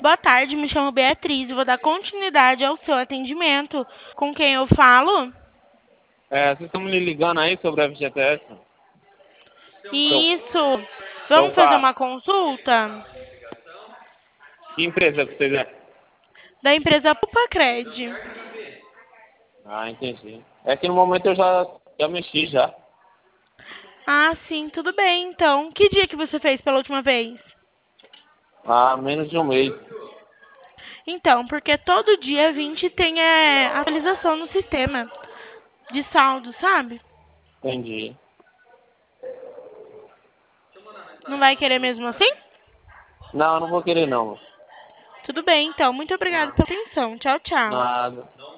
boa tarde, me chamo Beatriz e vou dar continuidade ao seu atendimento. Com quem eu falo? Vocês estão me ligando aí sobre a FGTS? Isso. Seu Vamos fazer carro. uma consulta? Que empresa que vocês é? Da empresa Pupacred. Ah, entendi. É que no momento eu já mexi já. Ah, sim, tudo bem, então. Que dia que você fez pela última vez? Há menos de um mês. Então, porque todo dia 20 tem atualização no sistema de saldo, sabe? Entendi. Não vai querer mesmo assim? Não, não vou querer não. Tudo bem, então. Muito obrigada Ah, pela atenção. Tchau, tchau. nada.